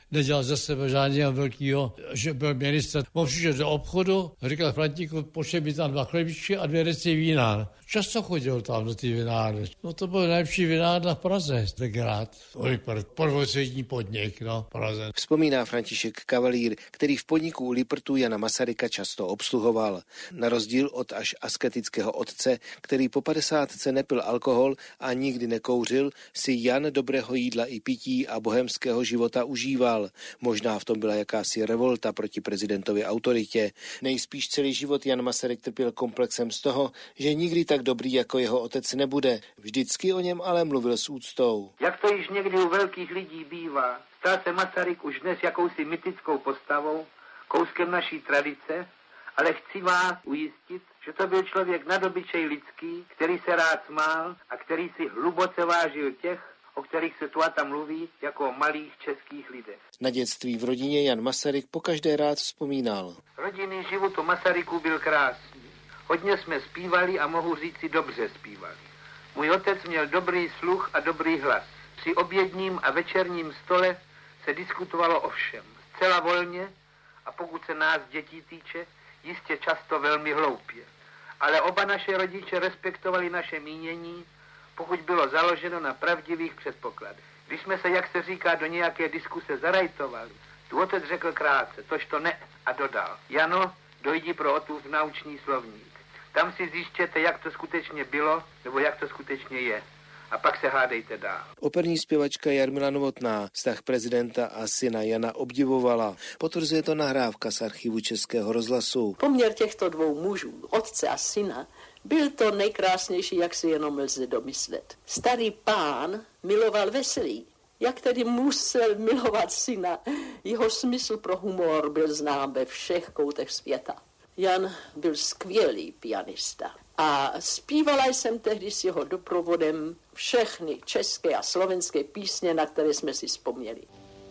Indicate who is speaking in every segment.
Speaker 1: nedělal ze sebe žádného velkého, že byl ministr. On přišel do obchodu, říkal Frantíku, pošli mi tam 2 chlebičky a 2 deci vína. Často chodil tam do ty vinárny. No to byl nejlepší vinárna v Praze, tenkrát. Podvozřední podnik, v Praze.
Speaker 2: Vzpomíná František Kavalír, který v podniku u Lipertů Jana Masaryka často obsluhoval. Na rozdíl od až asketického otce, který po 50 nepil alkohol a nikdy nekouřil, si Jan dobrého jídla i pití a bohemského života užíval. Možná v tom byla jakási revolta proti prezidentově autoritě. Nejspíš celý život Jan Masaryk trpěl komplexem z toho, že nikdy tak dobrý jako jeho otec nebude. Vždycky o něm ale mluvil s úctou.
Speaker 3: Jak to již někdy u velkých lidí bývá, stal se Masaryk už dnes jakousi mytickou postavou, kouskem naší tradice, ale chci vás ujistit, že to byl člověk nad obyčej lidský, který se rád smál a který si hluboce vážil těch, o kterých se tu a tam mluví, jako o malých českých lidech.
Speaker 2: Na dětství v rodině Jan Masaryk pokaždé rád vzpomínal.
Speaker 3: Rodinný život u Masaryků byl krásný. Hodně jsme zpívali a mohu říci dobře zpívali. Můj otec měl dobrý sluch a dobrý hlas. Při obědním a večerním stole se diskutovalo o všem. Zcela volně a pokud se nás dětí týče, jistě často velmi hloupě. Ale oba naše rodiče respektovali naše mínění, pokud bylo založeno na pravdivých předpokladech. Když jsme se, jak se říká, do nějaké diskuse zarajtovali, tu otec řekl krátce, tož to ne, a dodal. Jano, dojdi pro otu v naučný slovník. Tam si zjištěte, jak to skutečně bylo, nebo jak to skutečně je. A pak se hádejte dál.
Speaker 2: Operní zpěvačka Jarmila Novotná vztah prezidenta a syna Jana obdivovala. Potvrzuje to nahrávka z archivu Českého rozhlasu.
Speaker 4: Poměr těchto 2 mužů, otce a syna, byl to nejkrásnější, jak si jenom lze domyslet. Starý pán miloval veselí. Jak tedy musel milovat syna? Jeho smysl pro humor byl znám ve všech koutech světa. Jan byl skvělý pianista a zpívala jsem tehdy s jeho doprovodem všechny české a slovenské písně, na které jsme si vzpomněli.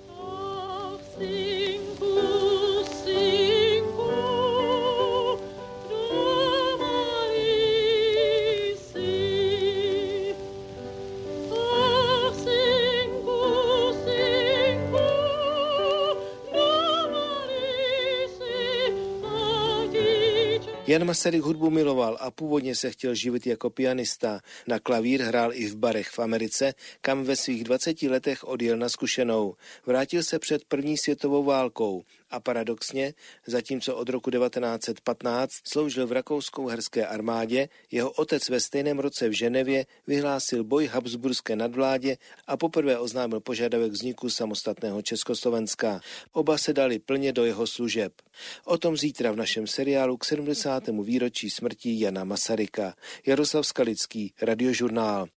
Speaker 2: Jan Masaryk hudbu miloval a původně se chtěl živit jako pianista. Na klavír hrál i v barech v Americe, kam ve svých 20 letech odjel na zkušenou. Vrátil se před první světovou válkou a paradoxně, zatímco od roku 1915 sloužil v rakousko-uherské armádě, jeho otec ve stejném roce v Ženevě vyhlásil boj habsburské nadvládě a poprvé oznámil požadavek vzniku samostatného Československa. Oba se dali plně do jeho služeb. O tom zítra v našem seriálu k 70. výročí smrti Jana Masaryka. Jaroslav Skalický, Radiožurnál.